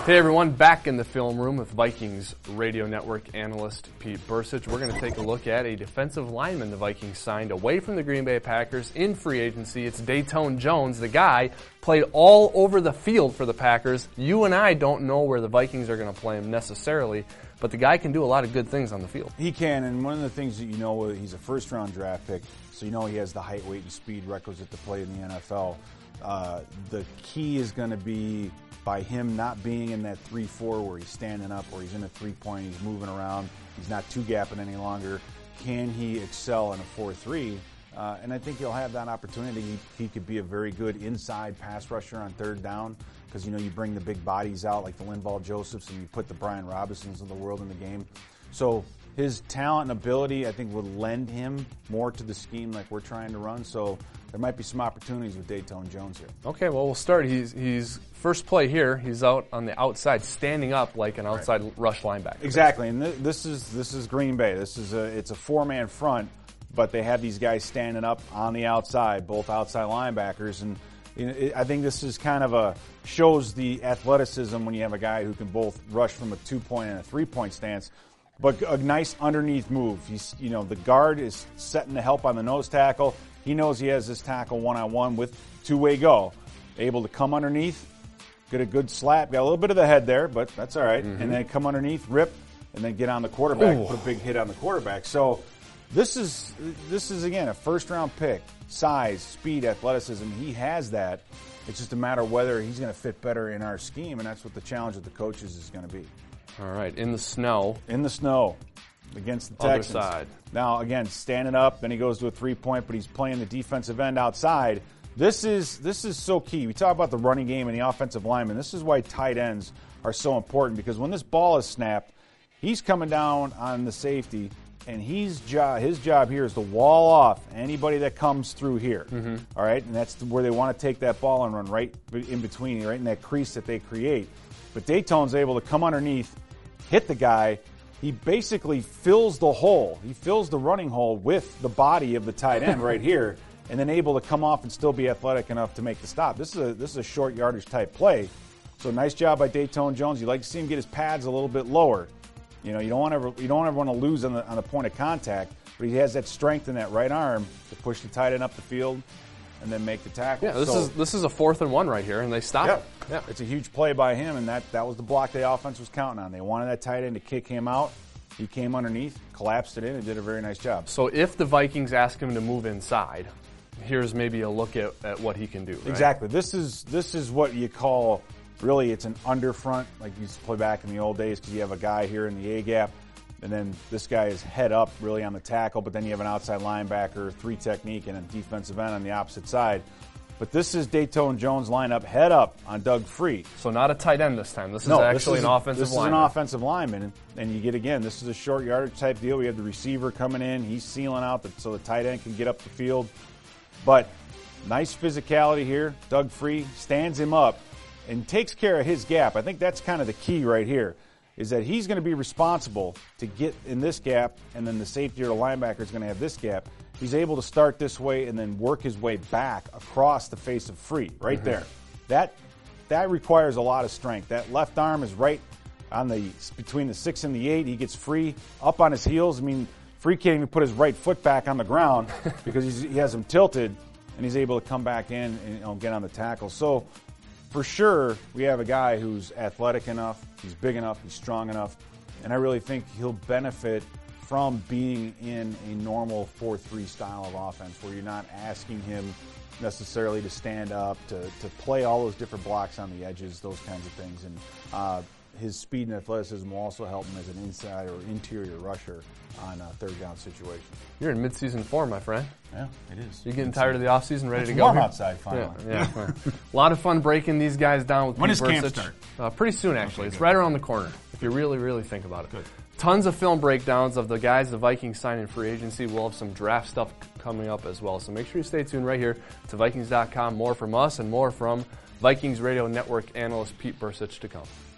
Hey everyone, back in the film room with Vikings Radio Network analyst Pete Bercich. We're going to take a look at a defensive lineman the Vikings signed away from the Green Bay Packers in free agency. It's Datone Jones. The guy played all over the field for the Packers. You and I don't know where the Vikings are going to play him necessarily, but the guy can do a lot of good things on the field. He can, and one of the things that you know, he's a first-round draft pick, so you know he has the height, weight, and speed requisite to play in the NFL. The key is going to be by him not being in that 3-4 where he's standing up, or he's in a three-point, he's moving around, he's not two-gapping any longer. Can he excel in a 4-3? And I think he'll have that opportunity. He could be a very good inside pass rusher on third down because, you know, you bring the big bodies out like the Linval Josephs and you put the Brian Robinsons of the world in the game. So his talent and ability, I think, would lend him more to the scheme like we're trying to run. So there might be some opportunities with Datone Jones here. Okay, well, we'll start. He's first play here. He's out on the outside, standing up like an outside rush linebacker. Exactly, and this is Green Bay. It's a four-man front, but they have these guys standing up on the outside, both outside linebackers, and you know, I think this is kind of shows the athleticism when you have a guy who can both rush from a 2-point and a 3-point stance. But a nice underneath move. The guard is setting to help on the nose tackle. He knows he has this tackle one-on-one with two-way go. Able to come underneath, get a good slap. Got a little bit of the head there, but that's all right. Mm-hmm. And then come underneath, rip, and then get on the quarterback, put a big hit on the quarterback. So this is again, a first-round pick. Size, speed, athleticism. He has that. It's just a matter of whether he's going to fit better in our scheme, and that's what the challenge of the coaches is going to be. All right, in the snow against the Texans. Other side. Now, again, standing up, then he goes to a 3-point, but he's playing the defensive end outside. This is so key. We talk about the running game and the offensive lineman. This is why tight ends are so important, because when this ball is snapped, he's coming down on the safety, and his job here is to wall off anybody that comes through here. Mm-hmm. All right, and that's where they want to take that ball and run right in between, right in that crease that they create. But Datone's able to come underneath, hit the guy. He basically fills the hole. He fills the running hole with the body of the tight end right here, and then able to come off and still be athletic enough to make the stop. This is a short yardage type play. So nice job by Datone Jones. You like to see him get his pads a little bit lower. You know, you don't ever want to lose on the point of contact, but he has that strength in that right arm to push the tight end up the field and then make the tackle. Yeah, this is a 4th and 1 right here, and they stop it. Yeah, it's a huge play by him, and that was the block the offense was counting on. They wanted that tight end to kick him out. He came underneath, collapsed it in, and did a very nice job. So if the Vikings ask him to move inside, here's maybe a look at what he can do. Right? Exactly. This is what you call, really, it's an underfront, like you used to play back in the old days, because you have a guy here in the A-gap, and then this guy is head up really on the tackle, but then you have an outside linebacker, 3 technique, and a defensive end on the opposite side. But this is Datone Jones lineup head up on Doug Free. So not a tight end this time. This is an offensive lineman. This is an offensive lineman, and you get, again, this is a short yardage type deal. We have the receiver coming in. He's sealing out so the tight end can get up the field. But nice physicality here. Doug Free stands him up and takes care of his gap. I think that's kind of the key right here, is that he's going to be responsible to get in this gap, and then the safety or the linebacker is going to have this gap. He's able to start this way and then work his way back across the face of Free, right there. That requires a lot of strength. That left arm is right on between the 6 and the 8. He gets Free up on his heels. I mean, Free can't even put his right foot back on the ground because he has him tilted, and he's able to come back in and get on the tackle. So for sure, we have a guy who's athletic enough, he's big enough, he's strong enough, and I really think he'll benefit from being in a normal 4-3 style of offense where you're not asking him necessarily to stand up, to play all those different blocks on the edges, those kinds of things. And his speed and athleticism will also help him as an inside or interior rusher on a third down situation. You're in midseason form, my friend. Yeah, it is. You're getting tired of the offseason, ready to go? Warm outside, finally. Yeah. A lot of fun breaking these guys down with When Pete does camp Bercich. start? Pretty soon, actually. It's right around the corner, if you really, really think about it. Good. Tons of film breakdowns of the guys the Vikings signed in free agency. We'll have some draft stuff coming up as well. So make sure you stay tuned right here to Vikings.com. More from us and more from Vikings Radio Network analyst Pete Bercich to come.